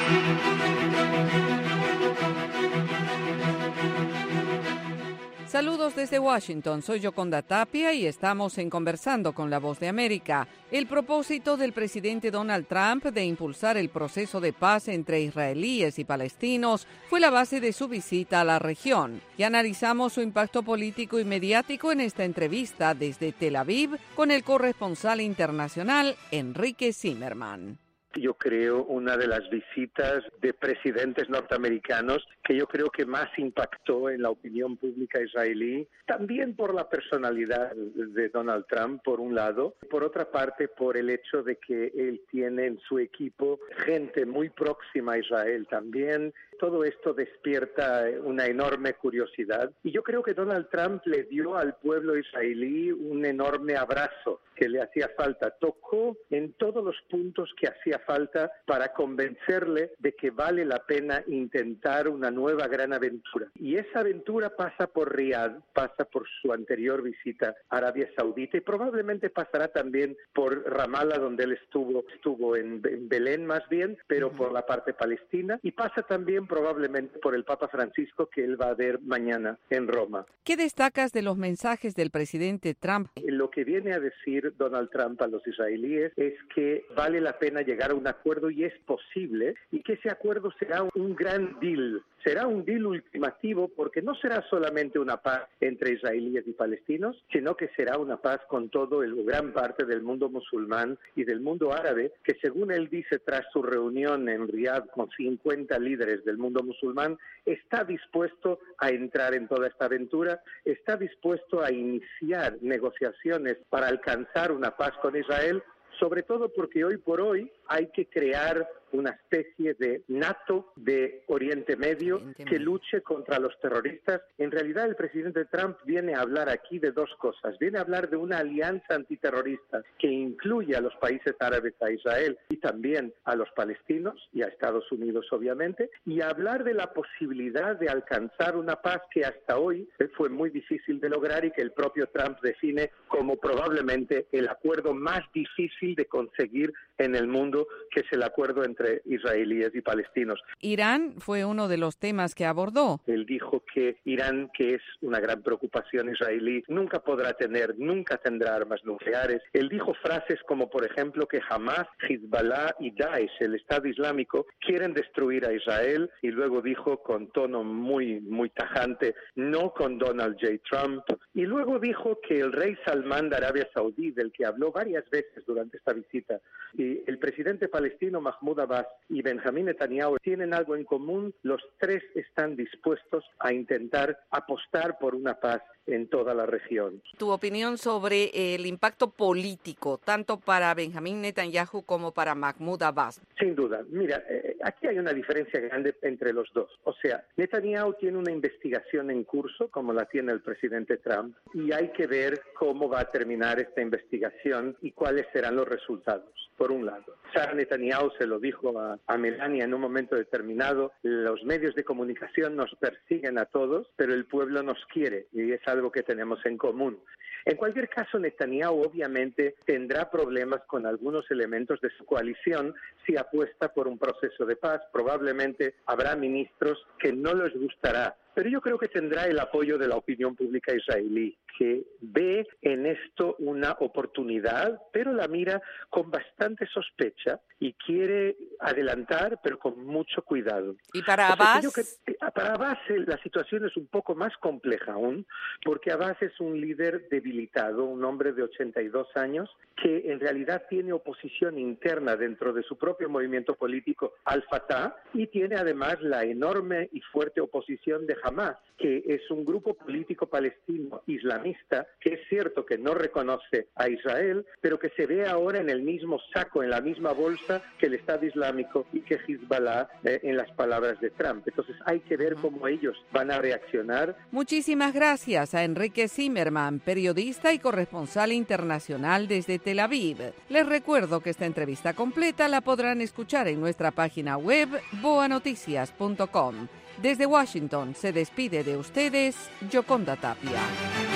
Saludos desde Washington, soy Yoconda Tapia y estamos en Conversando con la Voz de América. El propósito del presidente Donald Trump de impulsar el proceso de paz entre israelíes y palestinos fue la base de su visita a la región. Y analizamos su impacto político y mediático en esta entrevista desde Tel Aviv con el corresponsal internacional Enrique Zimmerman. Yo creo una de las visitas de presidentes norteamericanos que yo creo que más impactó en la opinión pública israelí, también por la personalidad de Donald Trump, por un lado, por otra parte por el hecho de que él tiene en su equipo gente muy próxima a Israel también. Todo esto despierta una enorme curiosidad y yo creo que Donald Trump le dio al pueblo israelí un enorme abrazo que le hacía falta. Tocó en todos los puntos que hacía falta para convencerle de que vale la pena intentar una nueva gran aventura. Y esa aventura pasa por Riad, pasa por su anterior visita a Arabia Saudita y probablemente pasará también por Ramallah, donde él estuvo en Belén más bien, pero por la parte palestina, y pasa también probablemente por el Papa Francisco que él va a ver mañana en Roma. ¿Qué destacas de los mensajes del presidente Trump? Lo que viene a decir Donald Trump a los israelíes es que vale la pena llegar a un acuerdo y es posible, y que ese acuerdo será un gran deal. Será un deal ultimativo porque no será solamente una paz entre israelíes y palestinos, sino que será una paz con todo gran parte del mundo musulmán y del mundo árabe, que según él dice tras su reunión en Riad con 50 líderes del mundo musulmán, está dispuesto a entrar en toda esta aventura, está dispuesto a iniciar negociaciones para alcanzar una paz con Israel, sobre todo porque hoy por hoy hay que crear una especie de NATO de Oriente Medio que luche contra los terroristas. En realidad el presidente Trump viene a hablar aquí de dos cosas. Viene a hablar de una alianza antiterrorista que incluye a los países árabes, a Israel y también a los palestinos y a Estados Unidos obviamente, y a hablar de la posibilidad de alcanzar una paz que hasta hoy fue muy difícil de lograr y que el propio Trump define como probablemente el acuerdo más difícil de conseguir en el mundo, que es el acuerdo entre israelíes y palestinos. Irán fue uno de los temas que abordó. Él dijo que Irán, que es una gran preocupación israelí, nunca tendrá armas nucleares. Él dijo frases como, por ejemplo, que Hamas, Hezbollah y Daesh, el Estado Islámico, quieren destruir a Israel, y luego dijo con tono muy, muy tajante, no con Donald J. Trump. Y luego dijo que el rey Salmán de Arabia Saudí, del que habló varias veces durante esta visita, y el presidente palestino Mahmoud Abbas y Benjamín Netanyahu tienen algo en común. Los tres están dispuestos a intentar apostar por una paz en toda la región. Tu opinión sobre el impacto político, tanto para Benjamín Netanyahu como para Mahmoud Abbas. Sin duda. Mira, aquí hay una diferencia grande entre los dos. O sea, Netanyahu tiene una investigación en curso, como la tiene el presidente Trump, y hay que ver cómo va a terminar esta investigación y cuáles serán los resultados, por un lado. Sara Netanyahu se lo dijo a Melania en un momento determinado: los medios de comunicación nos persiguen a todos, pero el pueblo nos quiere, y es algo que tenemos en común. En cualquier caso, Netanyahu obviamente tendrá problemas con algunos elementos de su coalición si apuesta por un proceso de paz. Probablemente habrá ministros que no les gustará, pero yo creo que tendrá el apoyo de la opinión pública israelí, que ve en esto una oportunidad, pero la mira con bastante sospecha y quiere adelantar, pero con mucho cuidado. ¿Y para Abbas? Para Abbas la situación es un poco más compleja aún, porque Abbas es un líder debilitado, un hombre de 82 años, que en realidad tiene oposición interna dentro de su propio movimiento político Al-Fatah, y tiene además la enorme y fuerte oposición de Hamas, que es un grupo político palestino islamista que es cierto que no reconoce a Israel, pero que se ve ahora en el mismo saco, en la misma bolsa que el Estado Islámico y que Hezbollah, en las palabras de Trump. Entonces hay que ver cómo ellos van a reaccionar. Muchísimas gracias a Enrique Zimmerman, periodista y corresponsal internacional desde Tel Aviv. Les recuerdo que esta entrevista completa la podrán escuchar en nuestra página web boanoticias.com. Desde Washington se despide de ustedes Yoconda Tapia.